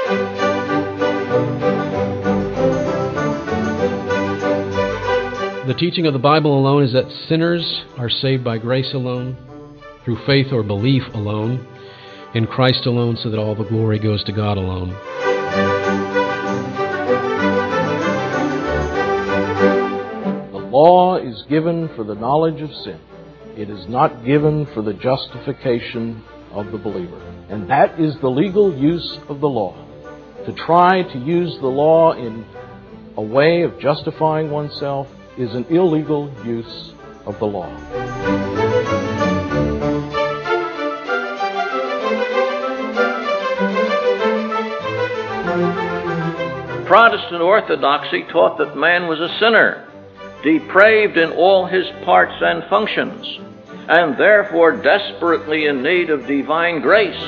The teaching of the Bible alone is that sinners are saved by grace alone, through faith or belief alone, in Christ alone, so that all the glory goes to God alone. The law is given for the knowledge of sin. It is not given for the justification of the believer. And that is the legal use of the law. To try to use the law in a way of justifying oneself is an illegal use of the law. Protestant orthodoxy taught that man was a sinner, depraved in all his parts and functions, and therefore desperately in need of divine grace.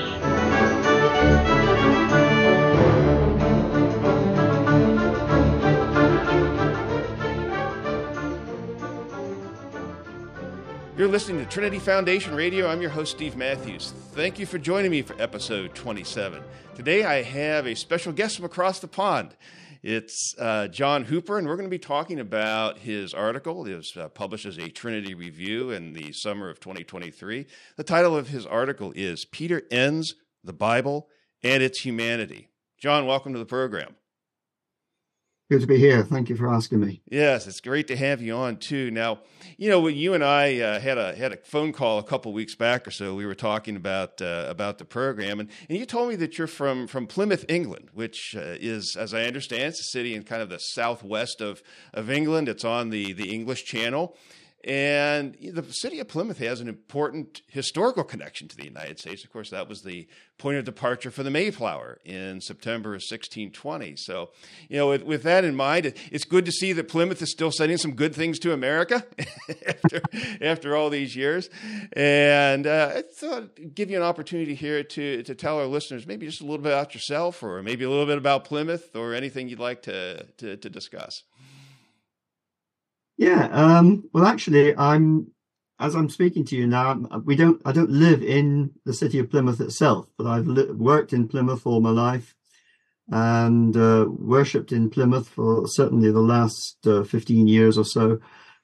You're listening to Trinity Foundation Radio. I'm your host, Steve Matthews. Thank you for joining me for episode 27. Today I have a special guest from across the pond. It's John Hooper, and we're going to be talking about his article. It was published as a Trinity Review in the summer of 2023. The title of his article is Peter Ends the Bible and Its Humanity. John, welcome to the program. Good to be here. Thank you for asking me. Yes, it's great to have you on too. Now, you know, when you and I had a phone call a couple weeks back or so, we were talking about the program, and you told me that you're from Plymouth, England, which is, as I understand, it's a city in kind of the southwest of England. It's on the English Channel. And the city of Plymouth has an important historical connection to the United States. Of course, that was the point of departure for the Mayflower in September of 1620. So, you know, with that in mind, it's good to see that Plymouth is still sending some good things to America after all these years. And I thought I'd give you an opportunity here to tell our listeners maybe just a little bit about yourself, or maybe a little bit about Plymouth, or anything you'd like to discuss. Yeah, well, actually, as I'm speaking to you now, I don't live in the city of Plymouth itself, but I've worked in Plymouth all my life and worshipped in Plymouth for certainly the last 15 years or so.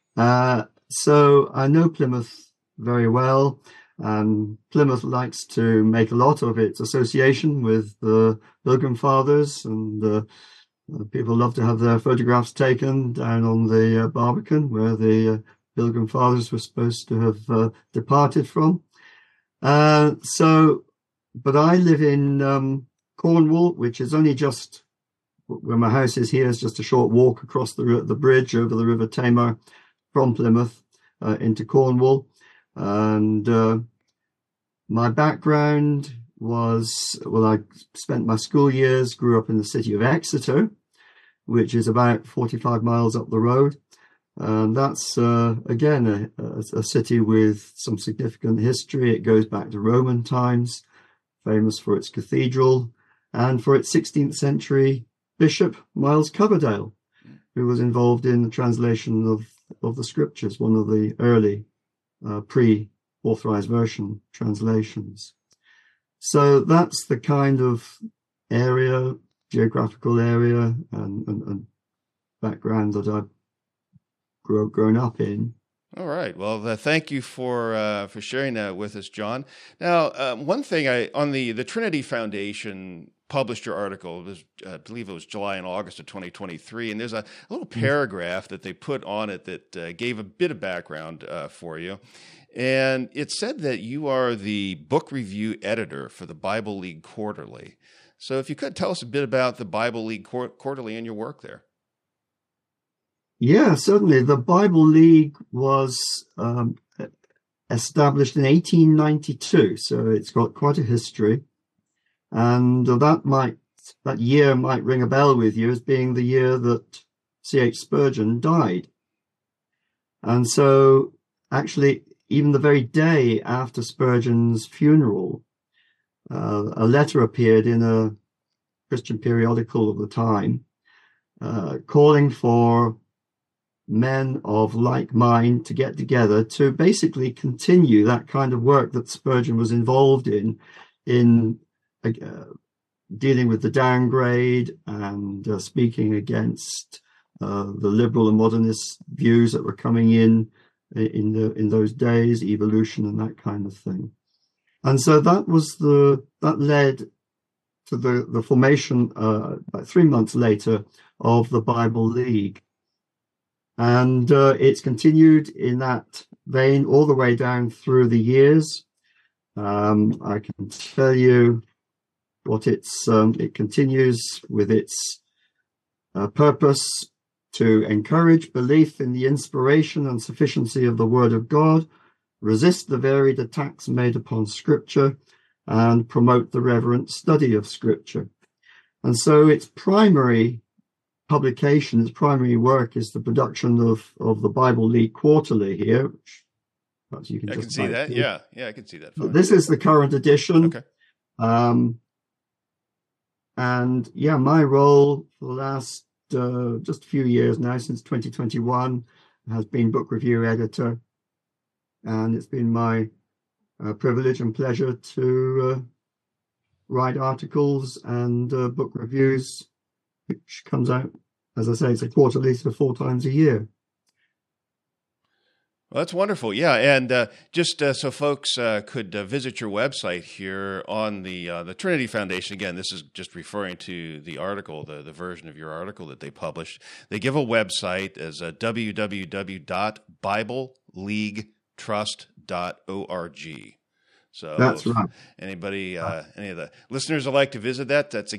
So I know Plymouth very well. Plymouth likes to make a lot of its association with the Pilgrim Fathers, and people love to have their photographs taken down on the Barbican, where the Pilgrim Fathers were supposed to have departed from. But I live in Cornwall, which is only just where my house is here, is just a short walk across the bridge over the River Tamar from Plymouth into Cornwall. And my background was, well, I spent my school years, grew up in the city of Exeter, which is about 45 miles up the road. And that's, again, a city with some significant history. It goes back to Roman times, famous for its cathedral and for its 16th century Bishop Miles Coverdale, who was involved in the translation of the scriptures, one of the early pre-authorized version translations. So that's the kind of area, geographical area and background that I've grown up in. All right. Well, thank you for sharing that with us, John. Now, one thing on the Trinity Foundation published your article. It was, I believe it was July and August of 2023, and there's a little paragraph that they put on it that gave a bit of background for you. And it said that you are the book review editor for the Bible League Quarterly. So if you could tell us a bit about the Bible League Quarterly and your work there. Yeah, certainly. The Bible League was established in 1892, so it's got quite a history. And that year might ring a bell with you as being the year that C.H. Spurgeon died. And so actually, even the very day after Spurgeon's funeral, a letter appeared in a Christian periodical of the time, calling for men of like mind to get together to basically continue that kind of work that Spurgeon was involved in dealing with the downgrade and speaking against the liberal and modernist views that were coming in those days, evolution and that kind of thing. And so that led to the formation about 3 months later of the Bible League. And it's continued in that vein all the way down through the years. I can tell you what it continues with its purpose to encourage belief in the inspiration and sufficiency of the Word of God, resist the varied attacks made upon Scripture, and promote the reverent study of Scripture. And so its primary publication, its primary work is the production of the Bible League Quarterly here. Which perhaps you can I just can see that. Yeah, I can see that. This is the current edition. Okay. And yeah, my role for the last just a few years now, since 2021, has been book review editor. And it's been my privilege and pleasure to write articles and book reviews, which comes out, as I say, it's a quarterly, so 4 times a year. Well, that's wonderful. Yeah, and just so folks could visit your website here on the Trinity Foundation. Again, this is just referring to the article, the version of your article that they published. They give a website as www.bibleleaguetrust.org. So that's right. Anybody, any of the listeners would like to visit that, it's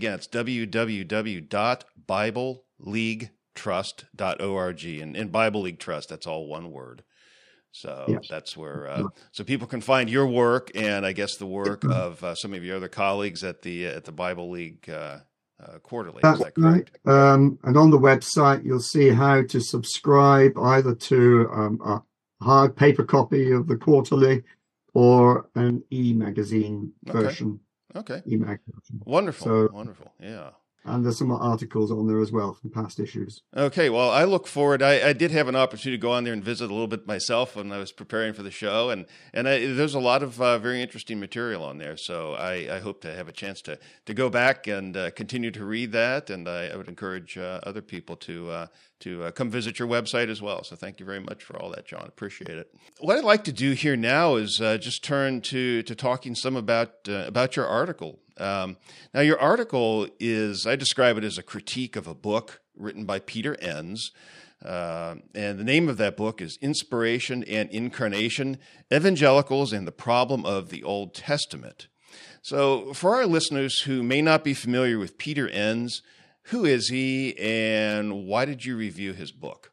www.bibleleaguetrust.org. And Bible League Trust, that's all one word. So yes. That's where so people can find your work, and I guess the work of some of your other colleagues at the Bible League Quarterly. That's is that correct? Right. And on the website, you'll see how to subscribe either to a hard paper copy of the Quarterly or an e-magazine version. Okay. E-mag version. Wonderful. Wonderful. Yeah. And there's some articles on there as well from past issues. Okay, well, I look forward. I did have an opportunity to go on there and visit a little bit myself when I was preparing for the show, and there's a lot of very interesting material on there. So I hope to have a chance to go back and continue to read that, and I would encourage other people to come visit your website as well. So thank you very much for all that, John. Appreciate it. What I'd like to do here now is just turn to talking some about your article. Now, your article is, I describe it as a critique of a book written by Peter Enns. And the name of that book is Inspiration and Incarnation, Evangelicals and the Problem of the Old Testament. So for our listeners who may not be familiar with Peter Enns, who is he and why did you review his book?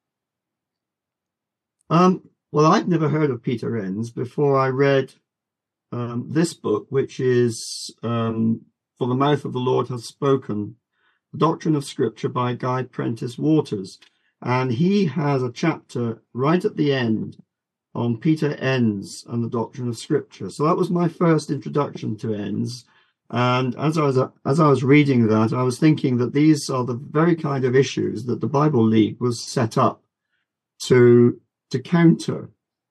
Well, I'd never heard of Peter Enns before I read this book, which is For the Mouth of the Lord Hath Spoken, The Doctrine of Scripture by Guy Prentice Waters. And he has a chapter right at the end on Peter Enns and the doctrine of Scripture. So that was my first introduction to Enns. And as I was reading that, I was thinking that these are the very kind of issues that the Bible League was set up to counter.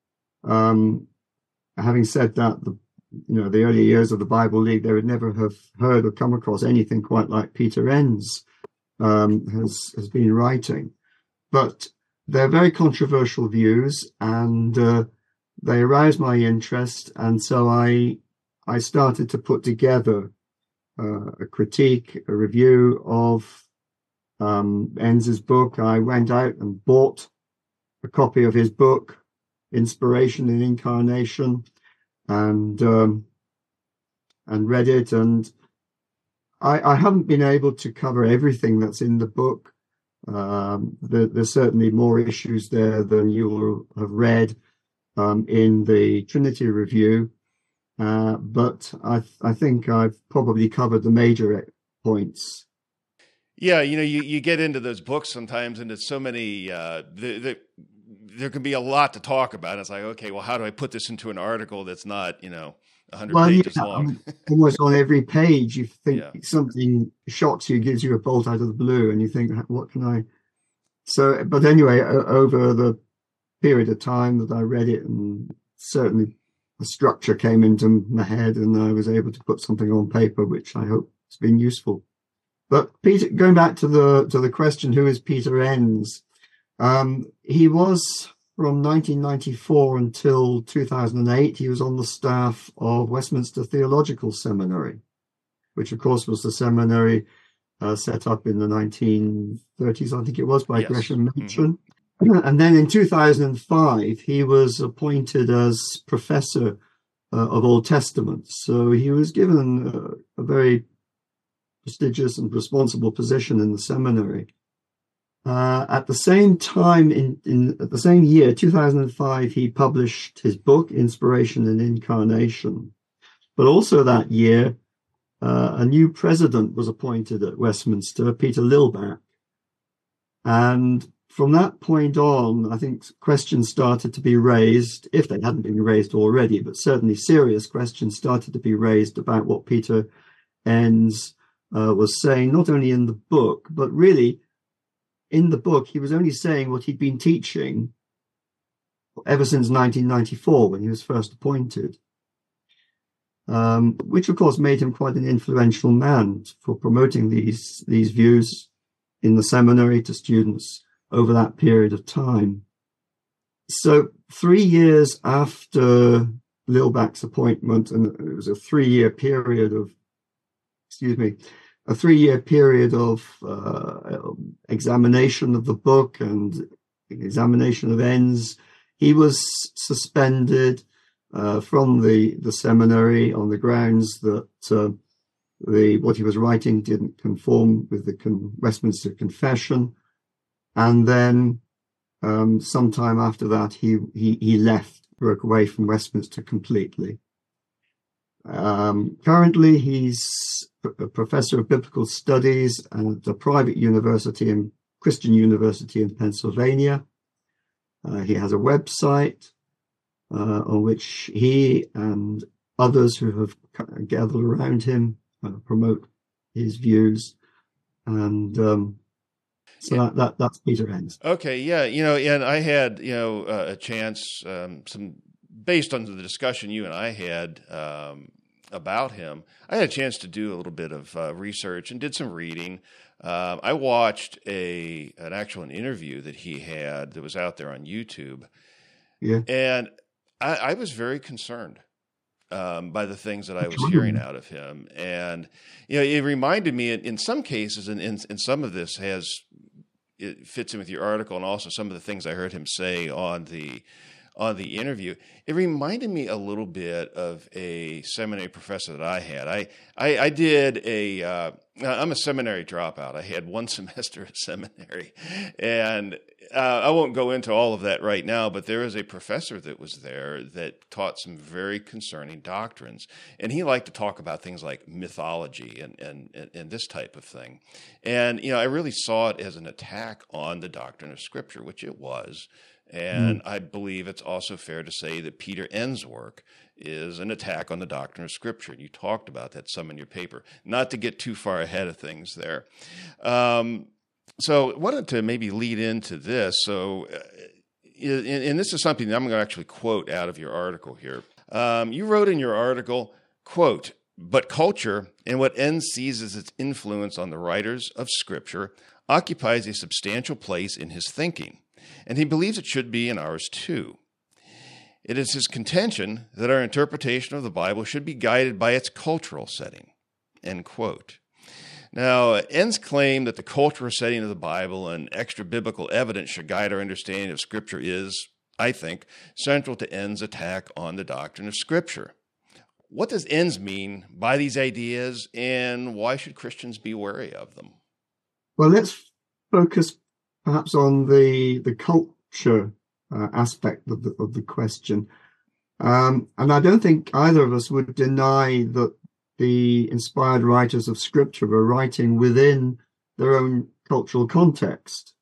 Having said that, the early years of the Bible League, they would never have heard or come across anything quite like Peter Enns has been writing. But they're very controversial views, and they aroused my interest. And so I started to put together a critique, a review of Enns's book. I went out and bought a copy of his book, Inspiration and Incarnation, and read it. And I haven't been able to cover everything that's in the book. There's certainly more issues there than you will have read in the Trinity Review. But I think I've probably covered the major points. Yeah, you get into those books sometimes, and it's so many. There can be a lot to talk about. It's like, okay, well, how do I put this into an article that's not, 100 pages long? Almost on every page, you think something shocks you, gives you a bolt out of the blue, and you think, what can I? So, but anyway, over the period of time that I read it, and certainly a structure came into my head, and I was able to put something on paper, which I hope it's been useful. But Peter, going back to the question, who is Peter Enns? He was from 1994 until 2008. He was on the staff of Westminster Theological Seminary, which of course was the seminary set up in the 1930s, I think it was, by Gresham Machen. Mm-hmm. And then in 2005, he was appointed as professor of Old Testament. So he was given a very prestigious and responsible position in the seminary. At the same time, at the same year, 2005, he published his book, Inspiration and Incarnation. But also that year, a new president was appointed at Westminster, Peter Lilback. And from that point on, I think questions started to be raised, if they hadn't been raised already, but certainly serious questions started to be raised about what Peter Enns was saying, not only in the book, but really in the book, he was only saying what he'd been teaching ever since 1994, when he was first appointed, which of course made him quite an influential man for promoting these views in the seminary to students over that period of time. So 3 years after Lilback's appointment, and it was a 3-year period of, examination of the book and examination of Enns, he was suspended from the seminary on the grounds that what he was writing didn't conform with the Westminster Confession. And then sometime after that, he left, broke away from Westminster completely. Currently, he's a professor of biblical studies at a private university, Christian University in Pennsylvania. He has a website on which he and others who have gathered around him promote his views. And so that's Peter Enns. Okay, yeah, and I had, a chance, based on the discussion you and I had about him, I had a chance to do a little bit of research and did some reading. I watched an interview that he had that was out there on YouTube. Yeah. And I was very concerned by the things that I was hearing out of him. And, it reminded me in some cases, and some of this it fits in with your article, and also some of the things I heard him say on the interview, it reminded me a little bit of a seminary professor that I had. I'm a seminary dropout. I had 1 semester of seminary, and I won't go into all of that right now, but there is a professor that was there that taught some very concerning doctrines, and he liked to talk about things like mythology and this type of thing. And, I really saw it as an attack on the doctrine of Scripture, which it was. And I believe it's also fair to say that Peter Enns' work is an attack on the doctrine of Scripture. And you talked about that some in your paper. Not to get too far ahead of things there. So I wanted to maybe lead into this. So, and this is something that I'm going to actually quote out of your article here. You wrote in your article, quote, "But culture and what Enns sees as its influence on the writers of Scripture occupies a substantial place in his thinking. And he believes it should be in ours too. It is his contention that our interpretation of the Bible should be guided by its cultural setting." End quote. Now, Enns claimed that the cultural setting of the Bible and extra biblical evidence should guide our understanding of Scripture is, I think, central to Enns' attack on the doctrine of Scripture. What does Enns mean by these ideas, and why should Christians be wary of them? Well, let's focus perhaps on the culture aspect of the question. And I don't think either of us would deny that the inspired writers of Scripture were writing within their own cultural context.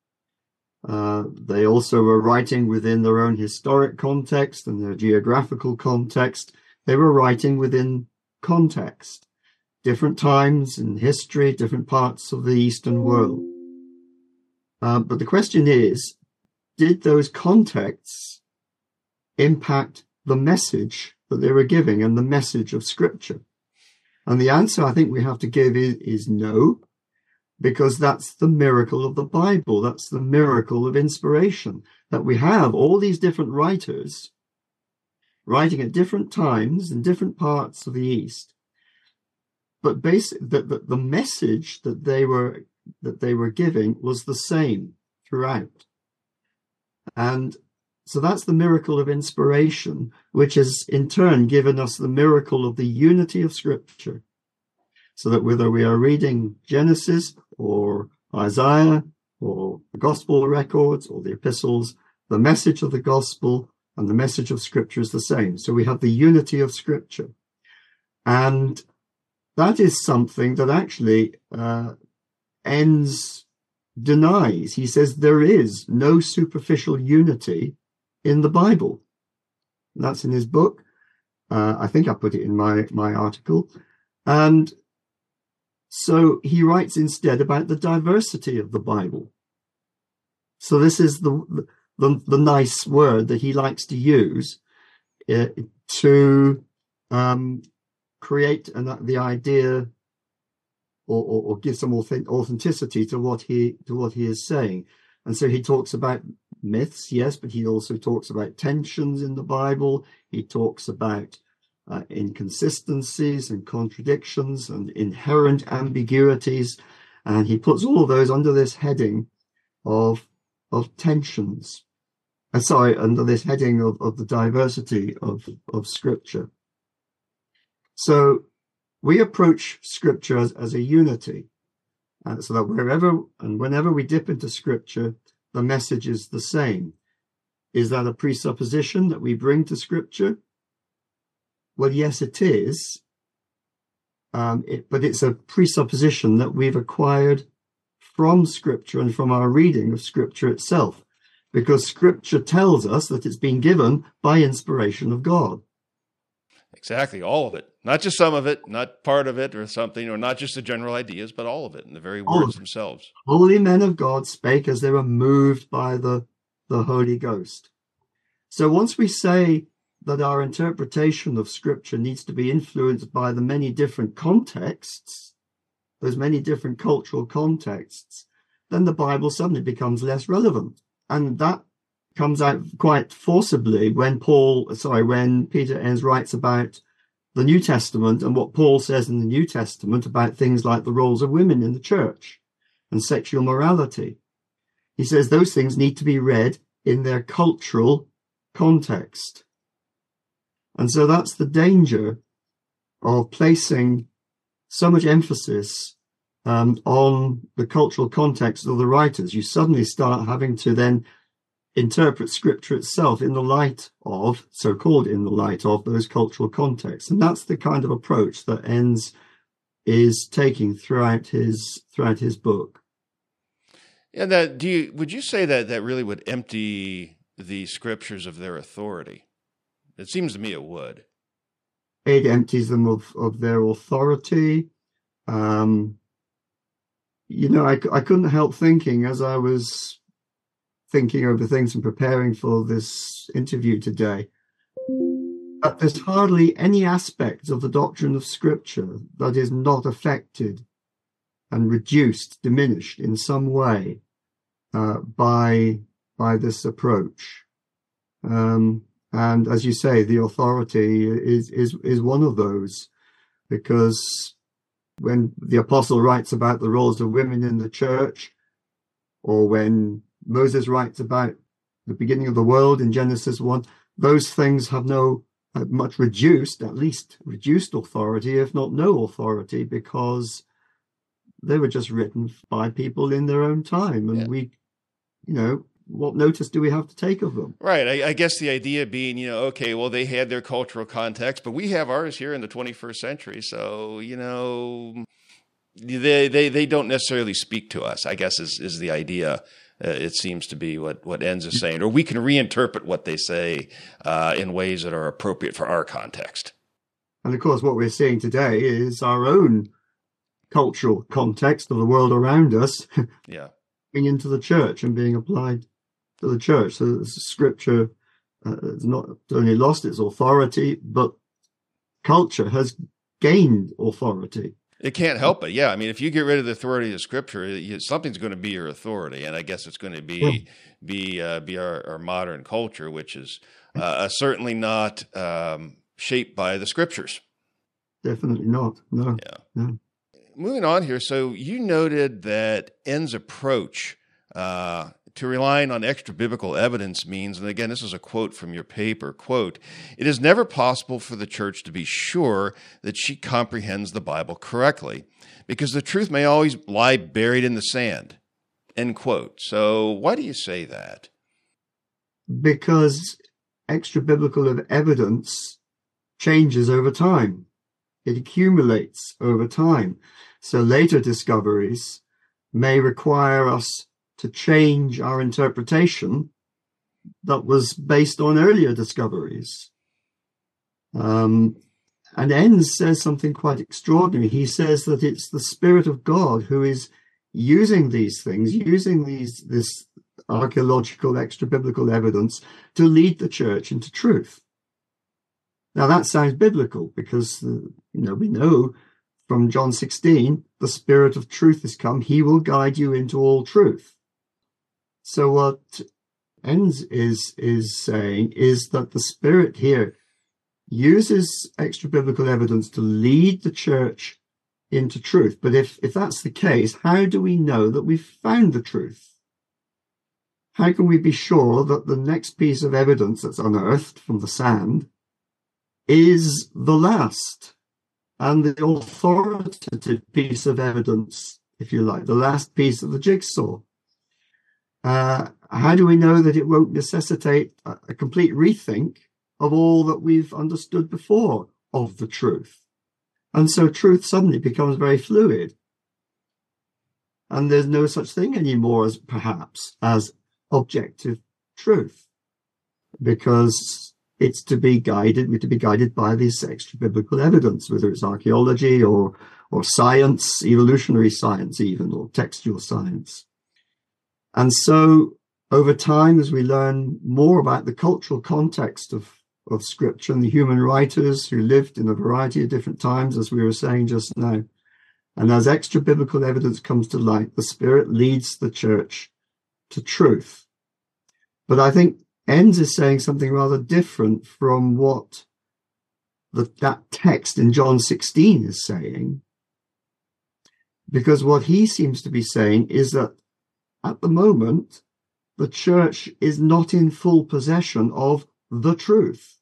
They also were writing within their own historic context and their geographical context. They were writing within context, different times in history, different parts of the Eastern world. But the question is, did those contexts impact the message that they were giving and the message of Scripture? And the answer I think we have to give is no, because that's the miracle of the Bible. That's the miracle of inspiration, that we have all these different writers writing at different times in different parts of the East. But basically, the message that they were giving was the same throughout. And so that's the miracle of inspiration, which has in turn given us the miracle of the unity of Scripture. So that whether we are reading Genesis or Isaiah or the Gospel records or the epistles, the message of the Gospel and the message of Scripture is the same. So we have the unity of Scripture. And that is something that actually Enns denies. He says there is no superficial unity in the Bible. And that's in his book. I think I put it in my article. And so he writes instead about the diversity of the Bible. So this is the nice word that he likes to use to create the idea or give some authenticity to what he is saying. And so he talks about myths, yes, but he also talks about tensions in the Bible. He talks about inconsistencies and contradictions and inherent ambiguities, and he puts all of those under this heading of tensions. Under this heading of the diversity of Scripture. So we approach Scripture as a unity, so that wherever and whenever we dip into Scripture, the message is the same. Is that a presupposition that we bring to Scripture? Well, yes, it is. But it's a presupposition that we've acquired from Scripture and from our reading of Scripture itself, because Scripture tells us that it's been given by inspiration of God. Exactly, all of it. Not just some of it, not part of it or something, or not just the general ideas, but all of it, and the very words themselves. Holy men of God spake as they were moved by the Holy Ghost. So once we say that our interpretation of Scripture needs to be influenced by the many different contexts, those many different cultural contexts, then the Bible suddenly becomes less relevant. And that comes out quite forcibly when Peter Enns writes about the New Testament and what Paul says in the New Testament about things like the roles of women in the church and sexual morality. He says those things need to be read in their cultural context. And so that's the danger of placing so much emphasis on the cultural context of the writers. You suddenly start having to then interpret Scripture itself in the light of, so-called in the light of, those cultural contexts. And that's the kind of approach that Enns is taking throughout his book. And would you say that really would empty the Scriptures of their authority? It seems to me it would. It empties them of their authority. I couldn't help thinking as I was thinking over things and preparing for this interview today, that there's hardly any aspect of the doctrine of Scripture that is not affected and diminished in some way by this approach. And as you say, the authority is one of those, because when the apostle writes about the roles of women in the church, or when Moses writes about the beginning of the world in Genesis 1, those things have much reduced authority, if not no authority, because they were just written by people in their own time. And what notice do we have to take of them? Right. I guess the idea being, okay, well, they had their cultural context, but we have ours here in the 21st century. So, they don't necessarily speak to us, I guess is the idea. It seems to be what Enns is saying, or we can reinterpret what they say in ways that are appropriate for our context. And of course, what we're seeing today is our own cultural context of the world around us being into the church and being applied to the church. So Scripture has not only lost its authority, but culture has gained authority. It can't help it. Yeah. I mean, if you get rid of the authority of Scripture, something's going to be your authority. And I guess it's going to be our modern culture, which is certainly not shaped by the Scriptures. Definitely not. No. Yeah. No. Moving on here. So you noted that Enns' approach to relying on extra biblical evidence means, and again, this is a quote from your paper, quote, "It is never possible for the church to be sure that she comprehends the Bible correctly, because the truth may always lie buried in the sand," end quote. So why do you say that? Because extra biblical evidence changes over time. It accumulates over time. So later discoveries may require us to change our interpretation that was based on earlier discoveries. And Enns says something quite extraordinary. He says that it's the Spirit of God who is using these things, using this archaeological extra-biblical evidence to lead the church into truth. Now that sounds biblical because, we know from John 16, the Spirit of truth is come. He will guide you into all truth. So what Enns is saying is that the Spirit here uses extra-biblical evidence to lead the church into truth. But if that's the case, how do we know that we've found the truth? How can we be sure that the next piece of evidence that's unearthed from the sand is the last and the authoritative piece of evidence, if you like, the last piece of the jigsaw? How do we know that it won't necessitate a complete rethink of all that we've understood before of the truth? And so truth suddenly becomes very fluid. And there's no such thing anymore as perhaps as objective truth, because it's to be guided by this extra biblical evidence, whether it's archaeology or science, evolutionary science even, or textual science. And so over time, as we learn more about the cultural context of Scripture and the human writers who lived in a variety of different times, as we were saying just now, and as extra biblical evidence comes to light, the Spirit leads the church to truth. But I think Enns is saying something rather different from what that text in John 16 is saying, because what he seems to be saying is that at the moment, the church is not in full possession of the truth.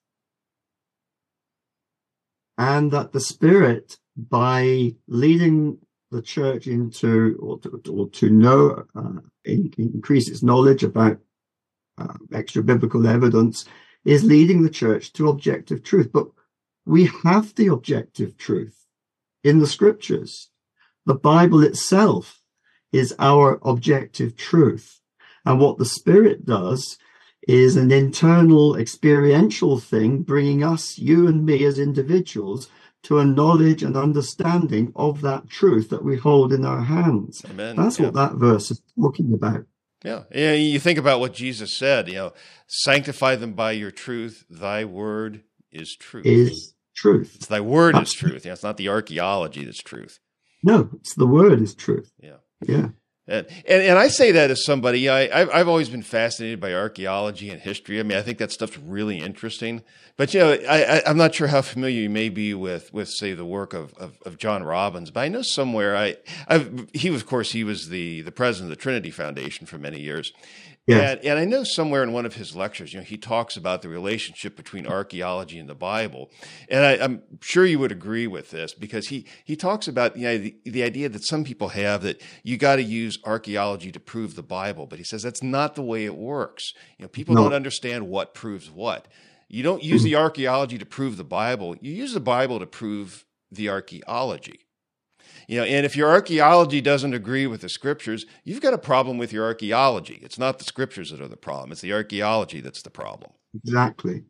And that the Spirit, by leading the church into, or to know, increase its knowledge about extra biblical evidence, is leading the church to objective truth. But we have the objective truth in the Scriptures. The Bible itself is our objective truth. And what the Spirit does is an internal experiential thing, bringing us, you and me as individuals, to a knowledge and understanding of that truth that we hold in our hands. Amen. That's what that verse is talking about. Yeah. Yeah. You think about what Jesus said, sanctify them by your truth. Thy word is truth. Is truth. It's thy word is truth. It's not the archaeology that's truth. No, it's the word is truth. Yeah. Yeah. And I say that as somebody, I've always been fascinated by archaeology and history. I mean, I think that stuff's really interesting. But, I'm not sure how familiar you may be with say, the work of John Robbins. But I know somewhere, he was the president of the Trinity Foundation for many years. Yeah. And I know somewhere in one of his lectures, he talks about the relationship between archaeology and the Bible. And I'm sure you would agree with this, because he talks about the idea that some people have that you got to use archaeology to prove the Bible. But he says that's not the way it works. People don't understand what proves what. You don't use the archaeology to prove the Bible. You use the Bible to prove the archaeology. And if your archaeology doesn't agree with the Scriptures, you've got a problem with your archaeology. It's not the Scriptures that are the problem. It's the archaeology that's the problem. Exactly.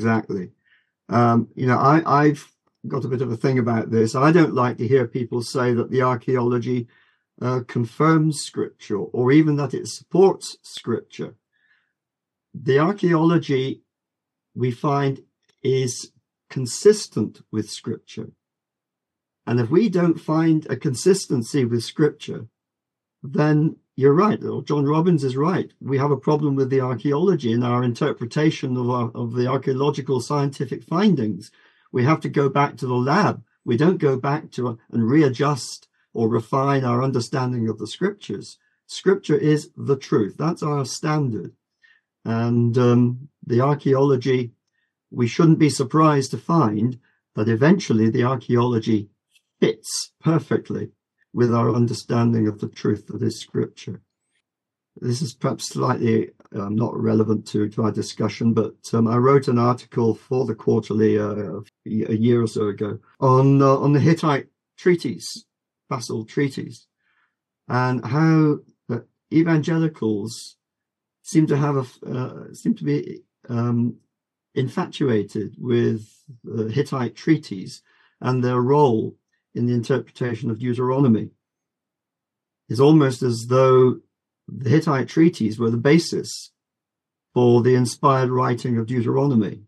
I've got a bit of a thing about this. I don't like to hear people say that the archaeology confirms Scripture, or even that it supports Scripture. The archaeology, we find, is consistent with Scripture. And if we don't find a consistency with Scripture, then you're right, or John Robbins is right. We have a problem with the archaeology and our interpretation of the archaeological scientific findings. We have to go back to the lab. We don't go back to and readjust or refine our understanding of the Scriptures. Scripture is the truth. That's our standard. And the archaeology, we shouldn't be surprised to find that eventually the archaeology fits perfectly with our understanding of the truth that is Scripture. This is perhaps slightly not relevant to our discussion, but I wrote an article for the Quarterly a year or so ago on the Hittite treaties, Basel treaties, and how evangelicals seem to be infatuated with the Hittite treaties and their role in the interpretation of Deuteronomy. It's almost as though the Hittite treaties were the basis for the inspired writing of Deuteronomy.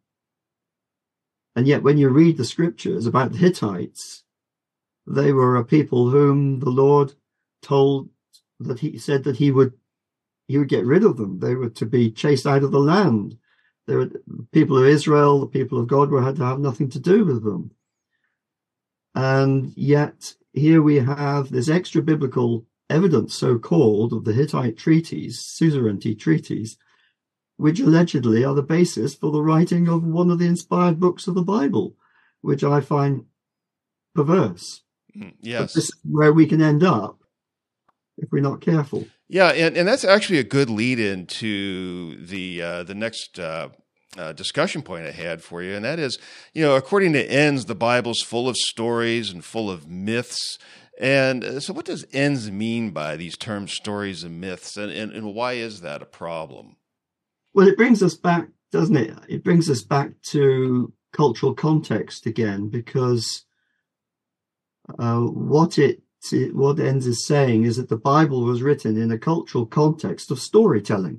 And yet when you read the Scriptures about the Hittites, they were a people whom the Lord told that he said that he would get rid of them. They were to be chased out of the land. They were the people of Israel, the people of God, had to have nothing to do with them. And yet here we have this extra biblical evidence, so-called, of the Hittite treaties, suzerainty treaties, which allegedly are the basis for the writing of one of the inspired books of the Bible, which I find perverse. Yes. But this is where we can end up if we're not careful. Yeah, and that's actually a good lead into the next discussion point I had for you, and that is, according to Enns, the Bible's full of stories and full of myths. And so what does Enns mean by these terms, stories and myths, and why is that a problem? Well, it brings us back, doesn't it? It brings us back to cultural context again, because what Enns is saying is that the Bible was written in a cultural context of storytelling.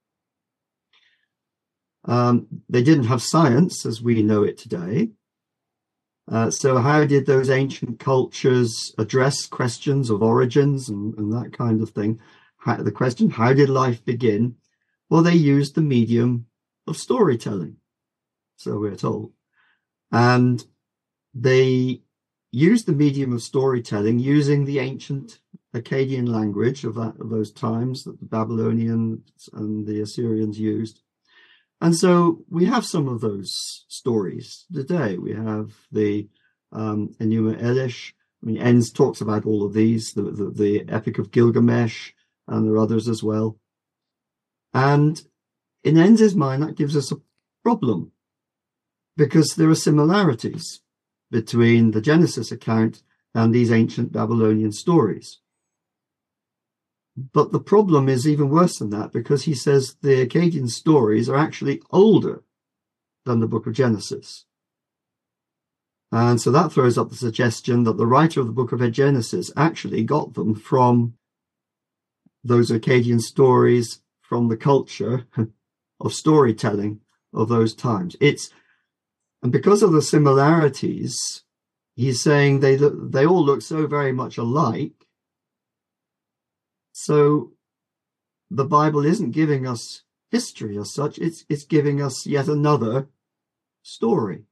They didn't have science as we know it today. So how did those ancient cultures address questions of origins and that kind of thing? The question, how did life begin? Well, they used the medium of storytelling, so we're told. And they used the medium of storytelling using the ancient Akkadian language of those times that the Babylonians and the Assyrians used. And so we have some of those stories today. We have the Enuma Elish. I mean, Enns talks about all of these, the Epic of Gilgamesh, and there are others as well. And in Enns's mind, that gives us a problem, because there are similarities between the Genesis account and these ancient Babylonian stories. But the problem is even worse than that, because he says the Akkadian stories are actually older than the book of Genesis. And so that throws up the suggestion that the writer of the book of Genesis actually got them from those Akkadian stories, from the culture of storytelling of those times. And because of the similarities, he's saying they all look so very much alike. So the Bible isn't giving us history as such, it's giving us yet another story.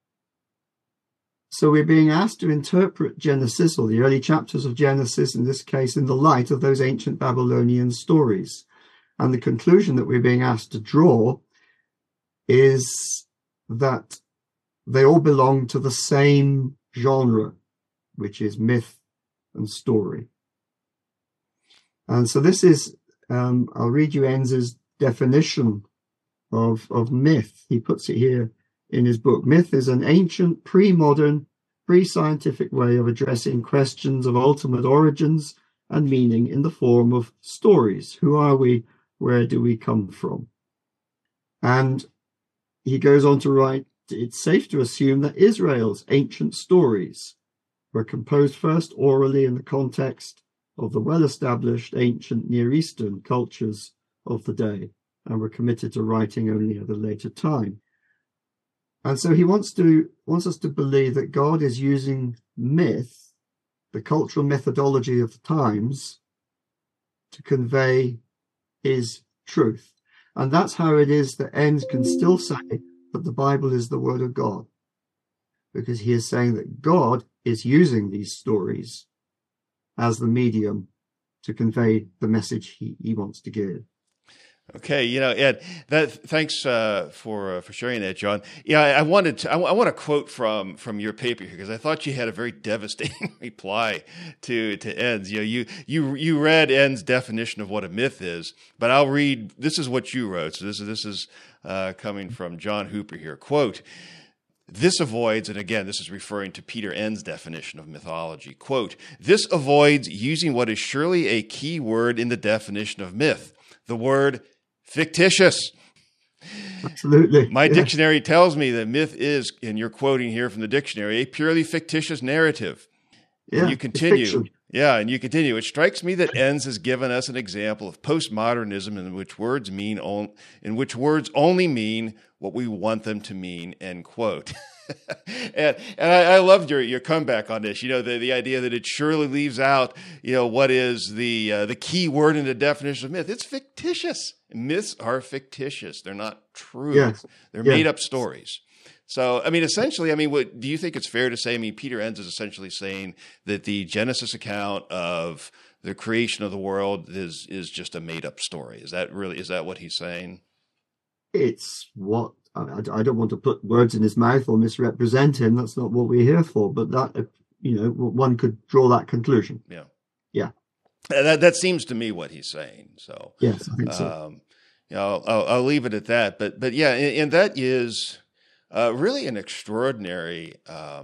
So we're being asked to interpret Genesis, or the early chapters of Genesis in this case, in the light of those ancient Babylonian stories. And the conclusion that we're being asked to draw is that they all belong to the same genre, which is myth and story. And so this is, I'll read you Enns's definition of myth. He puts it here in his book. Myth is an ancient, pre-modern, pre-scientific way of addressing questions of ultimate origins and meaning in the form of stories. Who are we? Where do we come from? And he goes on to write, it's safe to assume that Israel's ancient stories were composed first orally in the context of the well-established ancient Near Eastern cultures of the day, and were committed to writing only at a later time. And so he wants us to believe that God is using myth, the cultural methodology of the times, to convey his truth. And that's how it is that Enns can still say that the Bible is the word of God, because he is saying that God is using these stories as the medium to convey the message he wants to give. Okay, Ed, thanks for sharing that, John. Yeah, I want to quote from your paper here, because I thought you had a very devastating reply to Enns. You read Enns' definition of what a myth is, but I'll read. This is what you wrote. So this is coming from John Hooper here. Quote: "This avoids," and again, this is referring to Peter Enns' definition of mythology. Quote: "This avoids using what is surely a key word in the definition of myth, the word fictitious." Absolutely. My dictionary tells me that myth is, and you're quoting here from the dictionary, a purely fictitious narrative. Yeah, and you continue. Yeah, and you continue. "It strikes me that Enns has given us an example of postmodernism in which words only mean what we want them to mean." End quote. and I loved your comeback on this. The idea that it surely leaves out what is the key word in the definition of myth. It's fictitious. Myths are fictitious. They're not true. Yes. They're made up stories. So, essentially, what do you think it's fair to say? Peter Enns is essentially saying that the Genesis account of the creation of the world is just a made up story. Is that what he's saying? It's what I don't want to put words in his mouth or misrepresent him. That's not what we're here for. But that, one could draw that conclusion. Yeah. Yeah. That seems to me what he's saying. So yes, I think so. I'll leave it at that. But yeah, and that is really an extraordinary,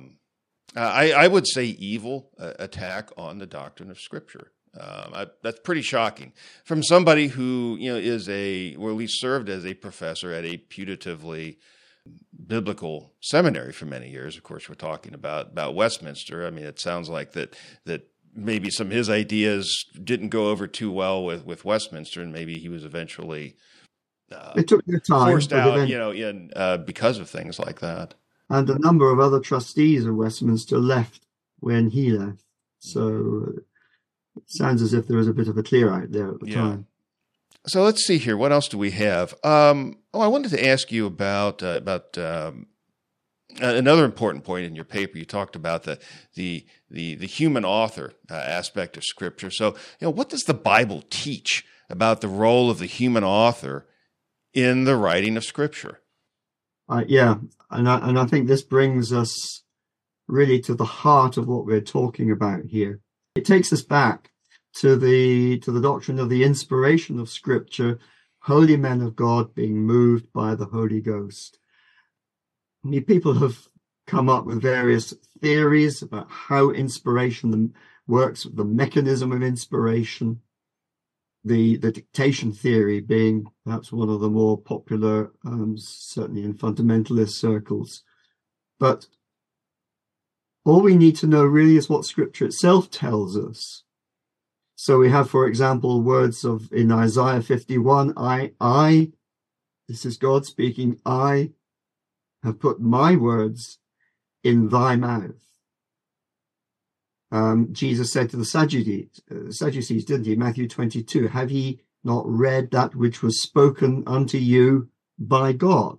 I would say, evil attack on the doctrine of Scripture. That's pretty shocking from somebody who is or at least served as a professor at a putatively biblical seminary for many years. Of course, we're talking about Westminster. It sounds like that maybe some of his ideas didn't go over too well with Westminster, and maybe he was eventually it took the time, forced out, because of things like that. And a number of other trustees of Westminster left when he left. So it sounds as if there was a bit of a clear out there at the time. So let's see here. What else do we have? I wanted to ask you about another important point in your paper. You talked about the human author aspect of Scripture. So, what does the Bible teach about the role of the human author in the writing of Scripture? And I think this brings us really to the heart of what we're talking about here. It takes us back to the doctrine of the inspiration of Scripture, holy men of God being moved by the Holy Ghost. People have come up with various theories about how inspiration works, the mechanism of inspiration, the dictation theory being perhaps one of the more popular, certainly in fundamentalist circles. But all we need to know really is what Scripture itself tells us. So we have, for example, words in Isaiah 51, I, this is God speaking, I have put my words in thy mouth. Jesus said to the Sadducees, didn't he? Matthew 22, have ye not read that which was spoken unto you by God?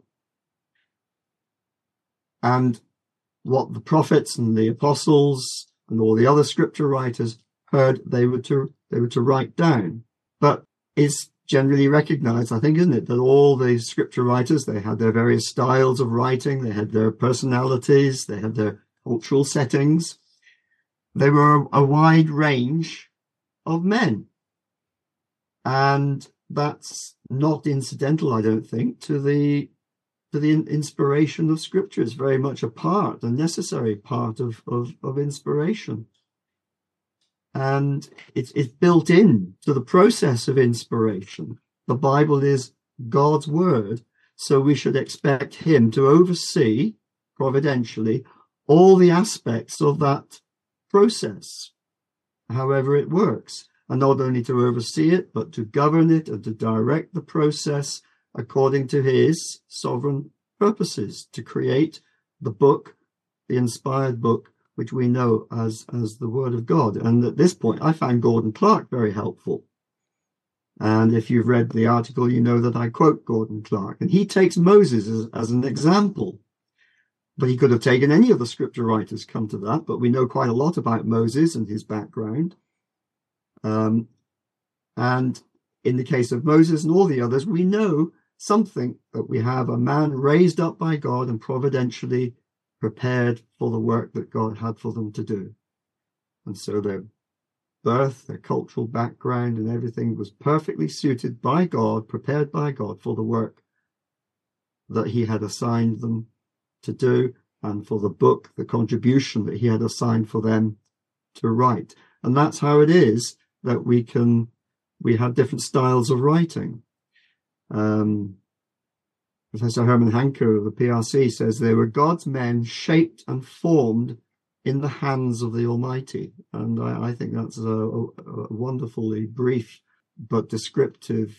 And what the prophets and the apostles and all the other scripture writers heard, they were to write down. But it's generally recognized, I think, isn't it, that all the scripture writers, they had their various styles of writing, they had their personalities, they had their cultural settings. They were a wide range of men. And that's not incidental, I don't think, to the inspiration of Scripture. Is very much a necessary part of inspiration. And it's built in to the process of inspiration. The Bible is God's word, so we should expect him to oversee, providentially, all the aspects of that process, however it works, and not only to oversee it, but to govern it and to direct the process according to his sovereign purposes to create the book, the inspired book, which we know as the Word of God. And at this point, I found Gordon Clark very helpful. And if you've read the article, you know that I quote Gordon Clark. And he takes Moses as an example. But he could have taken any of the scripture writers, come to that. But we know quite a lot about Moses and his background. And in the case of Moses and all the others, we know something, that we have a man raised up by God and providentially prepared for the work that God had for them to do. And so their birth, their cultural background and everything was perfectly suited by God, prepared by God for the work that he had assigned them to do, and for the book, the contribution that he had assigned for them to write. And that's how it is that we have different styles of writing. Professor Herman Hanke of the PRC says they were God's men shaped and formed in the hands of the Almighty. And I think that's a wonderfully brief but descriptive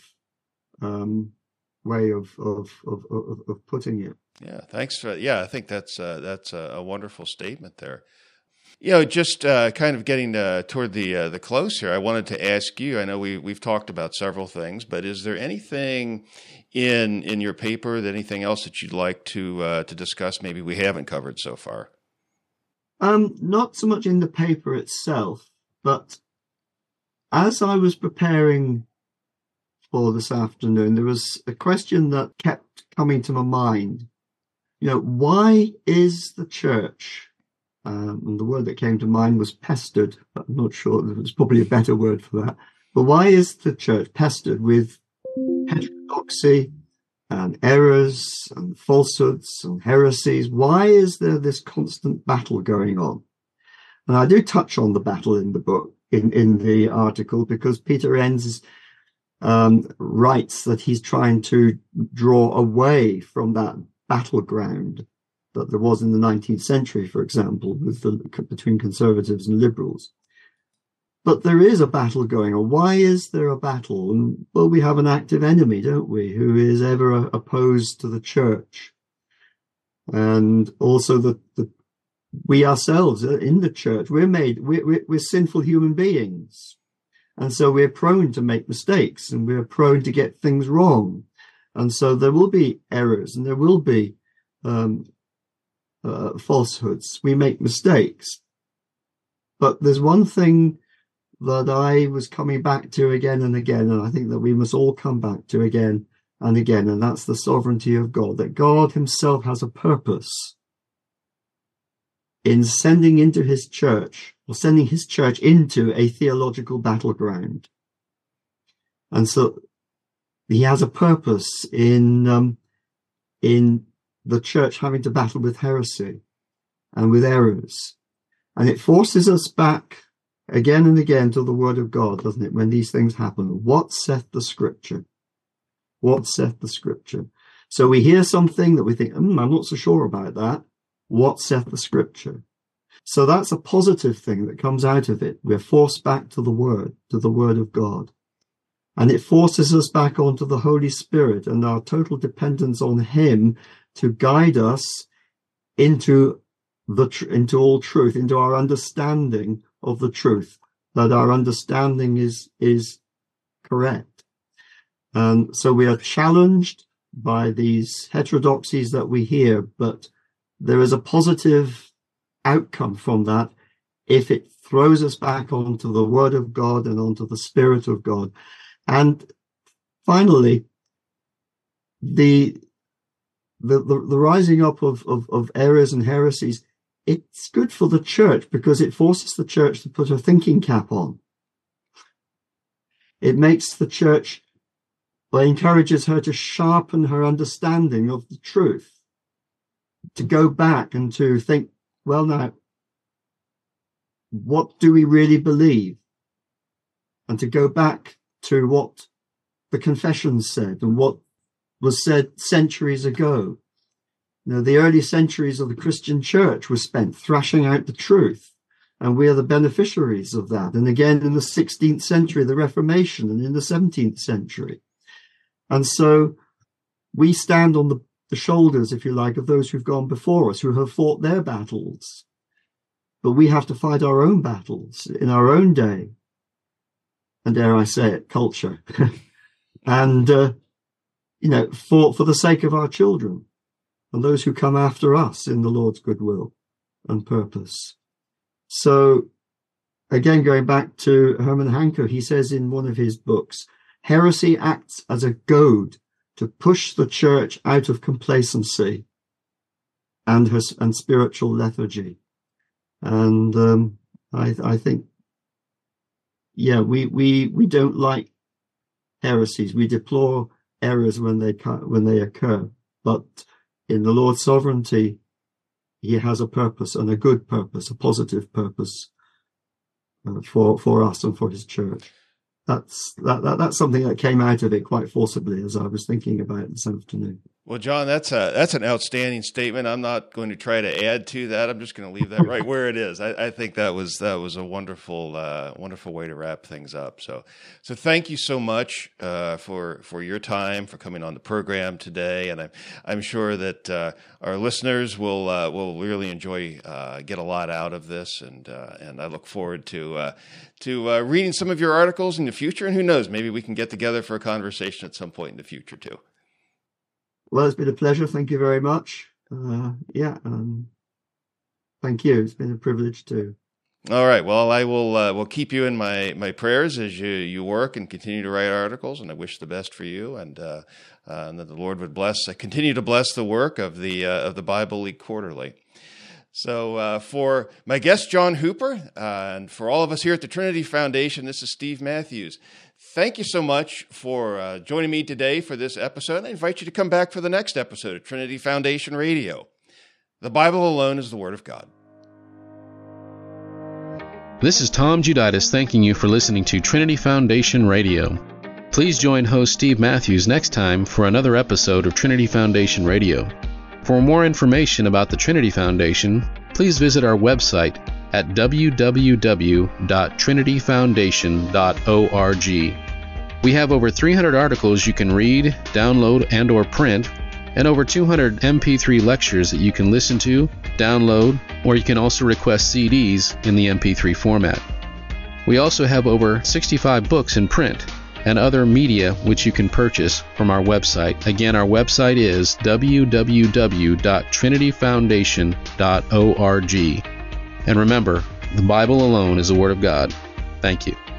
way of putting it. Yeah, thanks for. Yeah, I think that's a wonderful statement there. You know, just kind of getting toward the close here, I wanted to ask you, I know we've talked about several things, but is there anything in your paper, anything else that you'd like to discuss maybe we haven't covered so far? Not so much in the paper itself, but as I was preparing for this afternoon, there was a question that kept coming to my mind. You know, why is the church, and the word that came to mind was pestered, but I'm not sure, there's probably a better word for that, but why is the church pestered with heterodoxy and errors and falsehoods and heresies? Why is there this constant battle going on? And I do touch on the battle in the book, in the article, because Peter Enns writes that he's trying to draw away from that battleground that there was in the 19th century, for example, between conservatives and liberals. But there is a battle going on. Why is there a battle? And, well, we have an active enemy, don't we, who is ever opposed to the church. And also we ourselves in the church, we're sinful human beings. And so we're prone to make mistakes, and we're prone to get things wrong. And so there will be errors, and there will be falsehoods. We make mistakes. But there's one thing that I was coming back to again and again, and I think that we must all come back to again and again, and that's the sovereignty of God, that God himself has a purpose in sending into his church, or sending his church into a theological battleground. And so he has a purpose in the church having to battle with heresy and with errors. And it forces us back again and again to the word of God, doesn't it, when these things happen? What saith the scripture? What saith the scripture? So we hear something that we think, I'm not so sure about that. What saith the scripture? So that's a positive thing that comes out of it. We're forced back to the word of God. And it forces us back onto the Holy Spirit and our total dependence on him to guide us into all truth, into our understanding of the truth, that our understanding is correct. And so we are challenged by these heterodoxies that we hear, but there is a positive outcome from that if it throws us back onto the word of God and onto the Spirit of God. And finally, the rising up of errors and heresies, it's good for the church because it forces the church to put her thinking cap on. It makes the church, well, encourages her to sharpen her understanding of the truth, to go back and to think, well, now, what do we really believe? And to go back to what the confessions said and what was said centuries ago. You know, the early centuries of the Christian church were spent thrashing out the truth, and we are the beneficiaries of that. And again, in the 16th century, the Reformation, and in the 17th century. And so we stand on the the shoulders, if you like, of those who've gone before us, who have fought their battles. But we have to fight our own battles in our own day. And dare I say it, culture. And, for the sake of our children and those who come after us in the Lord's goodwill and purpose. So, again, going back to Herman Hanke, he says in one of his books, heresy acts as a goad to push the church out of complacency and spiritual lethargy. And I think, we don't like heresies. We deplore errors when they occur. But in the Lord's sovereignty, he has a purpose, and a good purpose, a positive purpose for us and for his church. That's something that came out of it quite forcibly as I was thinking about it this afternoon. Well, John, that's an outstanding statement. I'm not going to try to add to that. I'm just going to leave that right where it is. I think that was a wonderful way to wrap things up. So thank you so much for your time, for coming on the program today, and I'm sure that our listeners will really enjoy, get a lot out of this, and I look forward to reading some of your articles in the future, and who knows, maybe we can get together for a conversation at some point in the future too. Well, it's been a pleasure. Thank you very much. Thank you. It's been a privilege too. All right. Well, I will keep you in my prayers as you work and continue to write articles, and I wish the best for you, and that the Lord would continue to bless the work of the Bible League Quarterly. So for my guest, John Hooper, and for all of us here at the Trinity Foundation, this is Steve Matthews. Thank you so much for joining me today for this episode. I invite you to come back for the next episode of Trinity Foundation Radio. The Bible alone is the Word of God. This is Tom Juditis thanking you for listening to Trinity Foundation Radio. Please join host Steve Matthews next time for another episode of Trinity Foundation Radio. For more information about the Trinity Foundation, please visit our website at www.trinityfoundation.org. We have over 300 articles you can read, download, and or print, and over 200 MP3 lectures that you can listen to, download, or you can also request CDs in the MP3 format. We also have over 65 books in print and other media which you can purchase from our website. Again, our website is www.trinityfoundation.org. And remember, the Bible alone is the Word of God. Thank you.